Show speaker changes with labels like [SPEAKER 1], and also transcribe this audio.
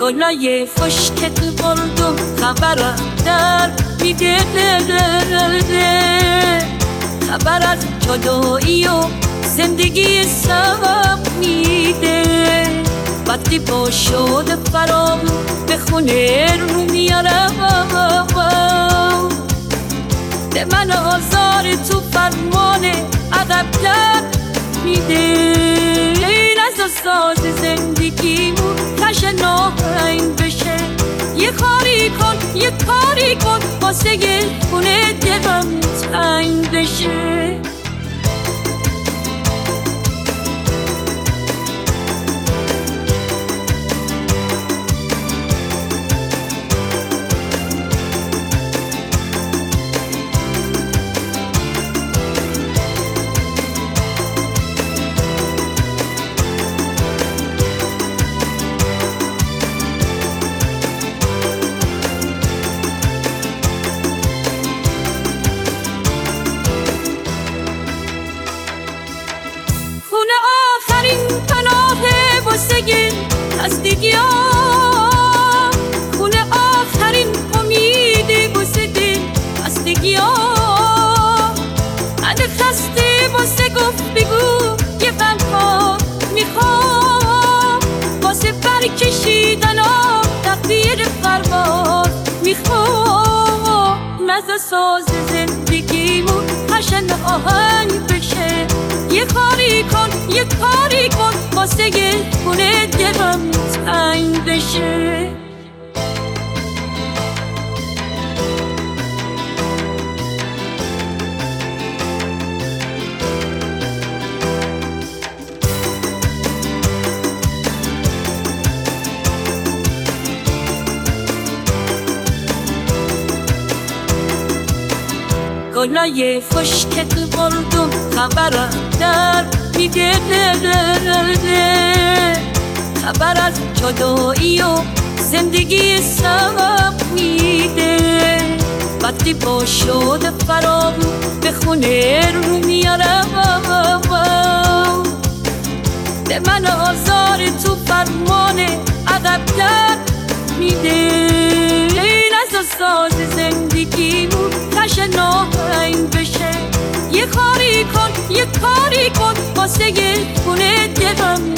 [SPEAKER 1] گلای خشکت بردم خبرم در میده، خبر از جدایی و زندگی سبب میده. وقتی با شده فرام به خونه رو میارم، ده من آزار تو فرمان عقب در میده. از ساز زندگیمون کش ناهنگ بشه، یه کاری کن یه کاری کن واسه خونه دلم تنگ بشه. خونه آخرین امیدی واسه دل خستگی‌ها. اگه خسته واسه گفتگو یه غم‌ها میخوام، واسه برکشیدن تقدیر پرواز میخوام. از ساز زندگیمون خشن آهنگ بشه، یه کاری کن یه کاری کن واسه خونه دلم تنگ بشه. گلای خشکت بردم خبرم در میده، خبر از جدایی و زندگی سبب میده. وقتی با شده فرام به خونه رو میارم، به من آزار تو فرمان عقب در میده. از ساز زندگیمون کش ناهنگ بشه، یه کاری کن یه کاری کن واسه خونه دلم